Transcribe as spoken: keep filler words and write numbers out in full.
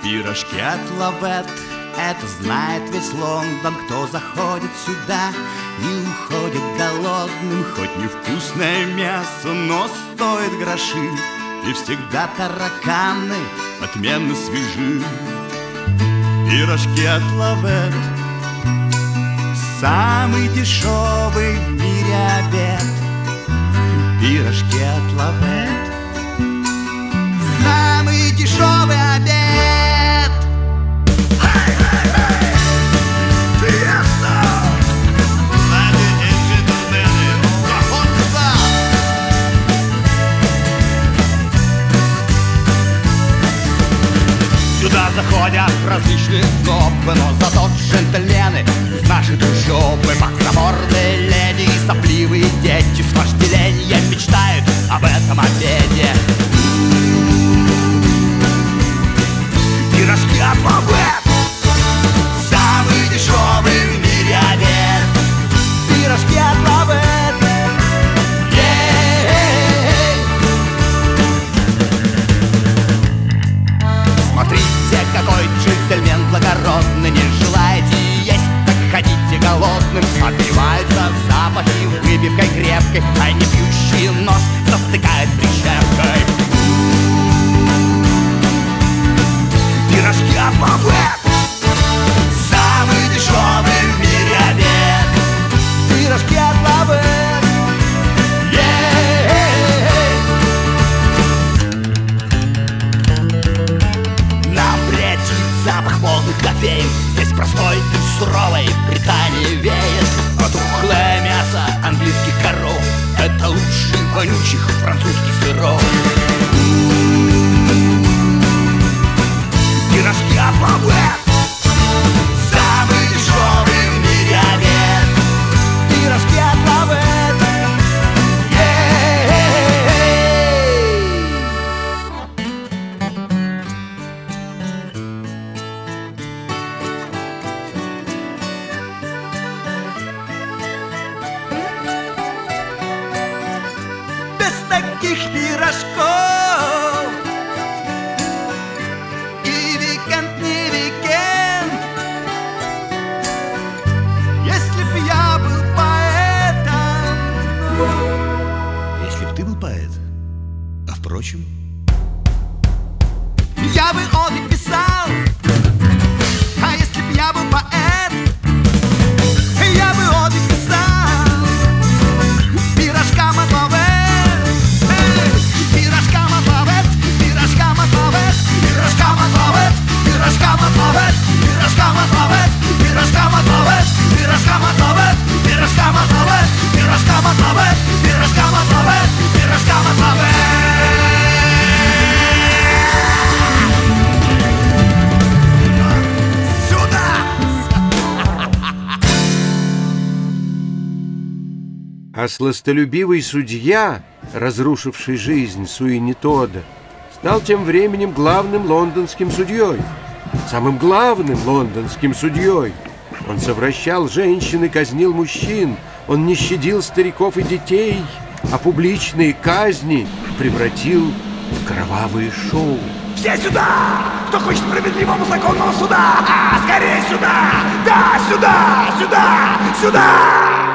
Пирожки от Лавет, это знает весь Лондон. Кто заходит сюда, не уходит голодным. Хоть невкусное мясо, но стоит гроши. И всегда тараканы отменно свежи. Пирожки от Лавет, самый дешевый в мире обед. Пирожки от Лавет, самый дешевый обед. Сюда заходят различные снобы, но зато джентльмены из нашей трущобы. Боксоборные леди и сопливые дети с вожделением мечтают об этом обеде. Пирожки от Лавет, самый дешевый в мире обед. Пирожки от Лавет. Смотрите, какой джентльмен благородный. Не желаете есть, так ходите голодным. Отбиваются запахи выпивкой крепкой, а не пьющий нос затыкает прищепкой. Пирожки от Лавет, самый дешевый в мире обед. Пирожки от Лавет. Запах полных кофеин здесь простой и суровой Британии веет. А тухлое мясо английских коров — это лучший вонючих французских сыров. Пирожки от Лавет, самый дешевый в мире обед. Пирожки от Лавет. Таких пирожков и викенд не викенд. Если б я был поэтом. Если б ты был поэт, а впрочем, я бы оды писал. А если б я был поэт, я бы оды писал. Пирожкам от Лавет. Пирожкам от Лавет, пирожкам от Лавет, пирожкам от Лавет, пирожкам от Лавет, пирожкам от Лавет, пирожкам от Лавет, пирожкам от Лавет, пирожкам от Лавет, пирожкам от Лавет, пирожкам от Лавет, пирожкам от Лавет. А сластолюбивый судья, разрушивший жизнь Суини Тодда, стал тем временем главным лондонским судьей. Самым главным лондонским судьей. Он совращал женщин и казнил мужчин. Он не щадил стариков и детей, а публичные казни превратил в кровавые шоу. Все сюда! Кто хочет справедливого законного суда! Скорее сюда! Да, сюда! Сюда! Сюда!